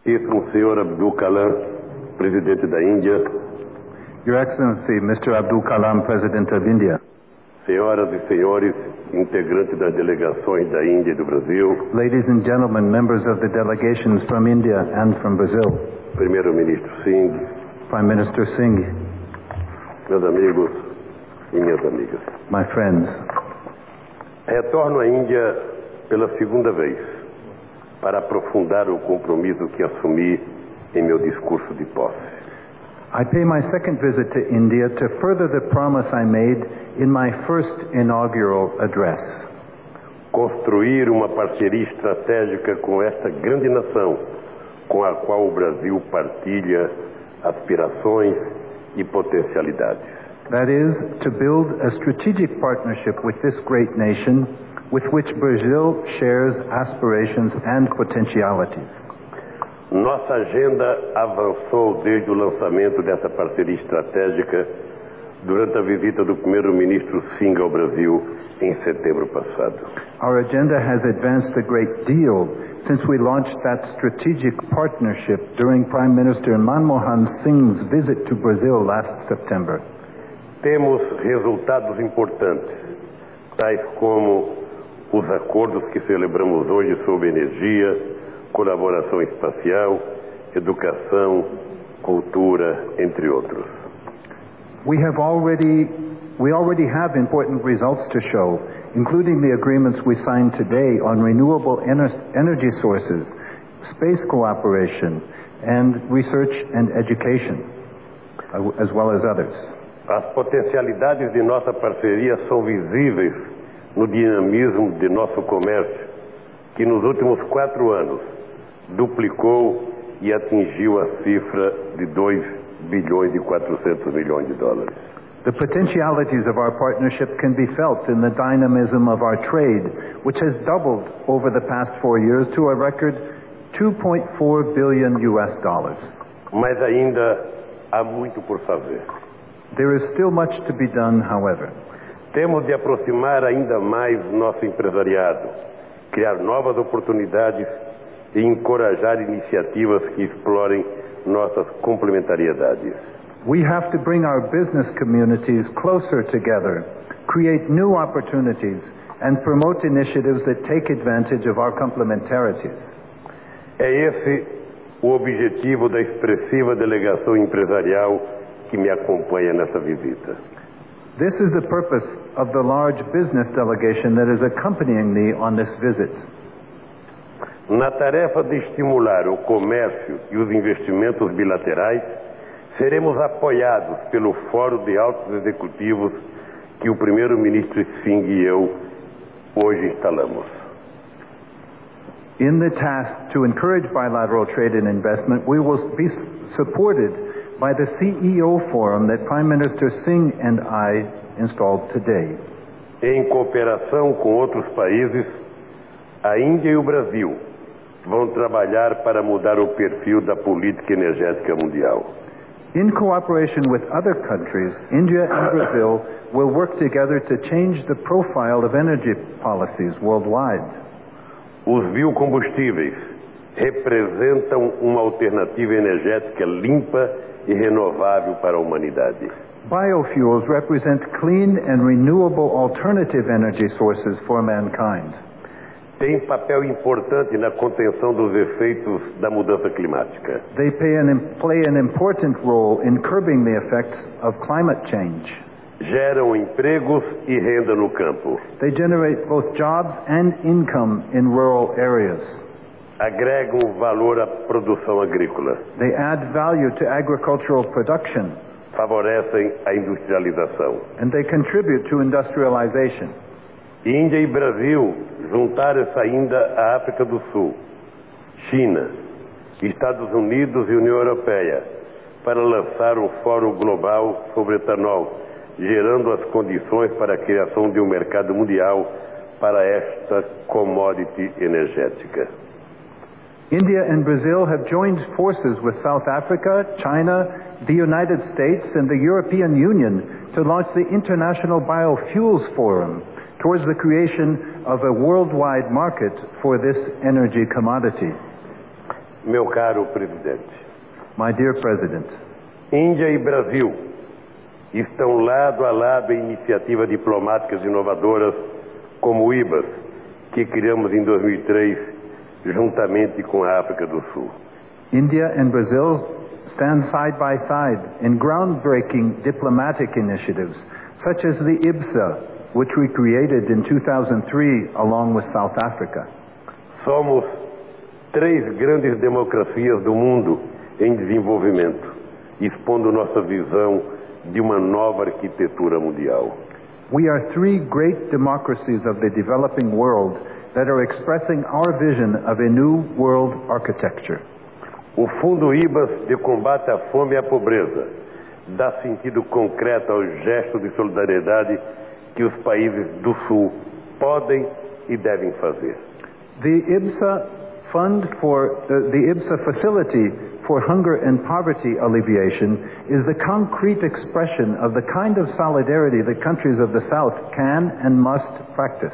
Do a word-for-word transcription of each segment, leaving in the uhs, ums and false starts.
Excelentíssimo senhor Abdul Kalam, presidente da Índia. Your Excellency, Mister Abdul Kalam, President of India. Senhoras e senhores, integrantes das delegações da Índia e do Brasil. Ladies and gentlemen, members of the delegations from India and from Brazil. Primeiro-Ministro Singh. Prime Minister Singh. Meus amigos e minhas amigas. My friends. Retorno à Índia pela segunda vez para aprofundar o compromisso que assumi em meu discurso de posse. I pay my second visit to India to further the promise I made in my first inaugural address. Construir uma parceria estratégica com esta grande nação, com a qual o Brasil partilha aspirações e potencialidades. That is, to build a strategic partnership with this great nation, with which Brazil shares aspirations and potentialities. Nossa agenda avançou desde o lançamento dessa parceria estratégica durante a visita do primeiro-ministro Singh ao Brasil em setembro passado. Our agenda has advanced a great deal since we launched that strategic partnership during Prime Minister Manmohan Singh's visit to Brazil last September. Temos resultados importantes, tais como os acordos que celebramos hoje sobre energia, colaboração espacial, educação, cultura, entre outros. We have already we already have important results to show, including the agreements we signed today on renewable ener energy sources, space cooperation, and research and education, as well as others. As potencialidades de nossa parceria são visíveis no dinamismo de nosso comércio, que nos últimos quatro anos duplicou e atingiu a cifra de dois bilhões e quatrocentos milhões de dólares. The potentialities of our partnership can be felt in the dynamism of our trade, which has doubled over the past four years to a record two point four billion U S dollars. Mas ainda há muito por fazer. There is still much to be done, however. Temos de aproximar ainda mais nosso empresariado, criar novas oportunidades e encorajar iniciativas que explorem nossas complementariedades. We have to bring our business communities closer together, create new opportunities, and promote initiatives that take advantage of our complementarities. É esse o objetivo da expressiva delegação empresarial que me acompanha nessa visita. This is the purpose of the large business delegation that is accompanying me on this visit. Na tarefa de estimular o comércio e os investimentos bilaterais, seremos apoiados pelo Fórum de Altos Executivos que o primeiro-ministro Singh e eu hoje instalamos. In the task to encourage bilateral trade and investment, we will be supported by the C E O Forum that Prime Minister Singh and I installed today. Em cooperação com outros países, a Índia e o Brasil vão trabalhar para mudar o perfil da política energética mundial. In cooperation with other countries, India and Brazil will work together to change the profile of energy policies worldwide. Os biocombustíveis representam uma alternativa energética limpa e renovável para a humanidade. Biofuels represent clean and renewable alternative energy sources for mankind. Tem papel importante na contenção dos efeitos da mudança climática. They play an, play an important role in curbing the effects of climate change. Geram empregos e renda no campo. They generate both jobs and income in rural areas. Agregam valor à produção agrícola. They add value to agricultural production. Favorecem a industrialização. And they contribute to industrialization. Índia e Brasil juntaram-se ainda à África do Sul, China, Estados Unidos e União Europeia para lançar um fórum global sobre etanol, gerando as condições para a criação de um mercado mundial para esta commodity energética. India and Brazil have joined forces with South Africa, China, the United States, and the European Union to launch the International Biofuels Forum towards the creation of a worldwide market for this energy commodity. Meu caro presidente, My dear President, Índia e Brasil estão lado a lado em iniciativas diplomáticas inovadoras como o I B A S, que criamos em dois mil e três, juntamente com a África do Sul. India and Brazil stand side by side in groundbreaking diplomatic initiatives, such as the I B S A, which we created in two thousand three along with South Africa. Somos três grandes democracias do mundo em desenvolvimento, expondo nossa visão de uma nova arquitetura mundial. We are three great democracies of the developing world that are expressing our vision of a new world architecture. O Fundo I B A S de combate à fome e à pobreza dá sentido concreto ao gesto de solidariedade que os países do Sul podem e devem fazer. The I B S A Fund for uh, the I B S A Facility for Hunger and Poverty Alleviation is the concrete expression of the kind of solidarity that countries of the South can and must practice.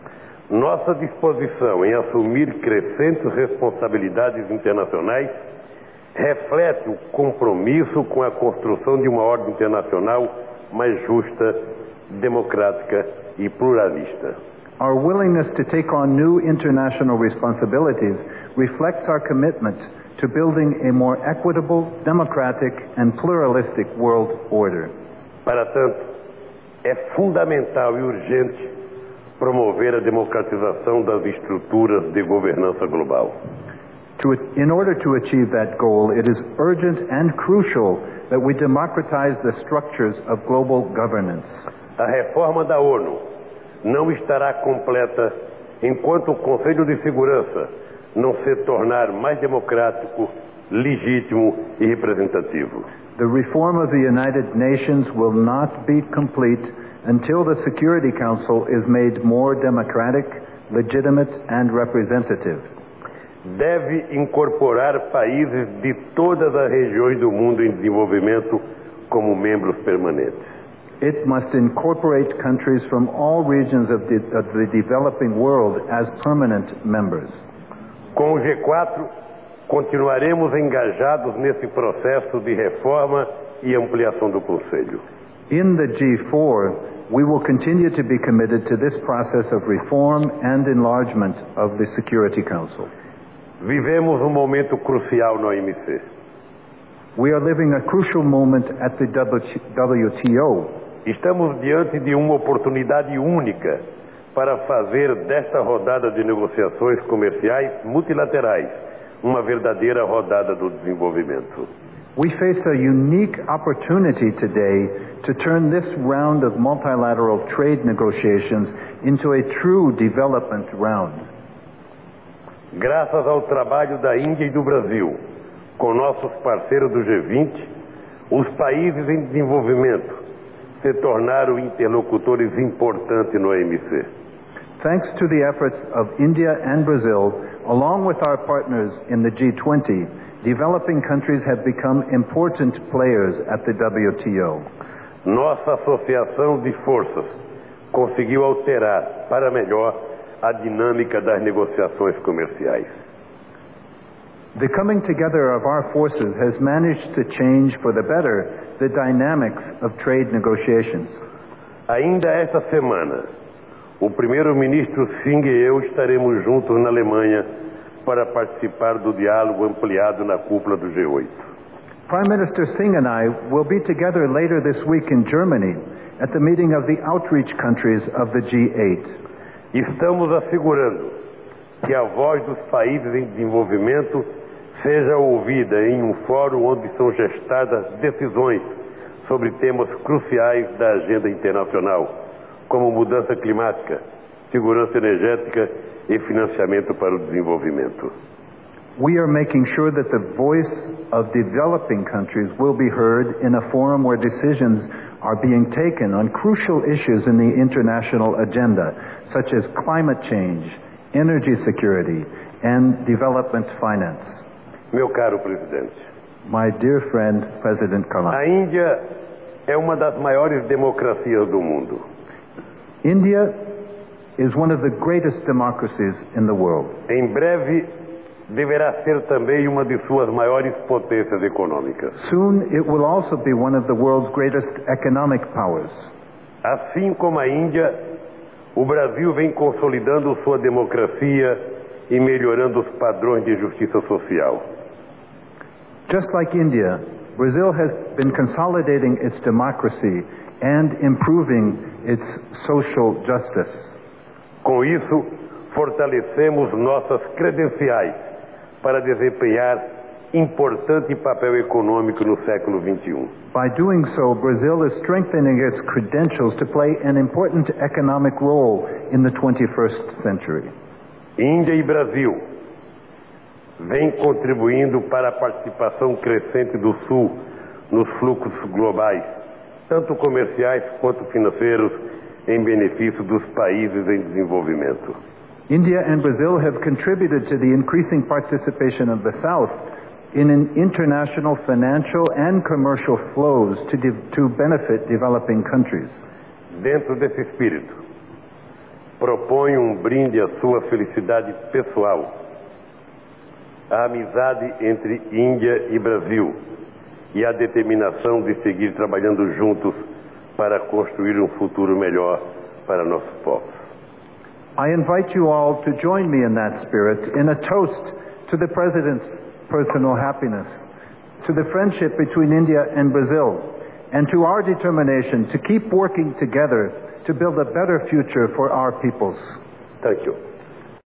Nossa disposição em assumir crescentes responsabilidades internacionais reflete o compromisso com a construção de uma ordem internacional mais justa, democrática e pluralista. Our willingness to take on new international responsibilities reflects our commitment to building a more equitable, democratic, and pluralistic world order. Para tanto, é fundamental e urgente promover a democratização das estruturas de governança global. To, in order to achieve that goal, it is urgent and crucial that we democratize the structures of global governance. A reforma da ONU não estará completa enquanto o Conselho de Segurança não se tornar mais democrático, legítimo e representativo. The reform of the United Nations will not be complete until the Security Council is made more democratic, legitimate, and representative. Deve incorporar países de todas as regiões do mundo em desenvolvimento como membros permanentes. It must incorporate countries from all regions of the, of the developing world as permanent members. Com o G quatro, continuaremos engajados nesse processo de reforma e ampliação do Conselho. In the G four, we will continue to be committed to this process of reform and enlargement of the Security Council. Vivemos um momento crucial no O M C. We are living a crucial moment at the W T O. Estamos diante de uma oportunidade única para fazer desta rodada de negociações comerciais multilaterais uma verdadeira rodada do desenvolvimento. We face a unique opportunity today to turn this round of multilateral trade negotiations into a true development round. Graças ao trabalho da Índia e do Brasil, com nossos parceiros do G vinte, os países em desenvolvimento se tornaram interlocutores importantes no O M C. Thanks to the efforts of India and Brazil, along with our partners in the G twenty, developing countries have become important players at the W T O. Nossa associação de forças conseguiu alterar para melhor a dinâmica das negociações comerciais. The coming together of our forces has managed to change for the better the dynamics of trade negotiations. Ainda esta semana, o primeiro-ministro Singh e eu estaremos juntos na Alemanha para participar do diálogo ampliado na cúpula do G oito. Prime Minister Singh and I will be together later this week in Germany at the meeting of the outreach countries of the G eight. Estamos assegurando que a voz dos países em desenvolvimento seja ouvida em um fórum onde são gestadas decisões sobre temas cruciais da agenda internacional, como mudança climática, segurança energética e financiamento para o desenvolvimento. We are making sure that the voice of developing countries will be heard in a forum where decisions are being taken on crucial issues in the international agenda, such as climate change, energy security, and development finance. Meu caro presidente, My dear friend, President Kalam, a Índia é uma das maiores democracias do mundo. India is one of the greatest democracies in the world. Em breve, deverá ser também uma de suas maiores potências econômicas. Soon it will also be one of the world's greatest economic powers. Assim como a Índia, o Brasil vem consolidando sua democracia e melhorando os padrões de justiça social. Just like India, Brazil has been consolidating its democracy and improving its social justice. Com isso, fortalecemos nossas credenciais para desempenhar importante papel econômico no século vinte e um. By doing so, Brazil is strengthening its credentials to play an important economic role in the twenty-first century. Índia e Brasil vêm contribuindo para a participação crescente do Sul nos fluxos globais, tanto comerciais quanto financeiros, em benefício dos países em desenvolvimento. India and Brazil have contributed to the increasing participation of the South in an international financial and commercial flows to, de- to benefit developing countries. Dentro desse espírito, proponho um brinde à sua felicidade pessoal, a amizade entre Índia e Brasil e a determinação de seguir trabalhando juntos para construir um futuro melhor para nossos povos. I invite you all to join me in that spirit in a toast to the President's personal happiness, to the friendship between India and Brazil, and to our determination to keep working together to build a better future for our peoples. Thank you.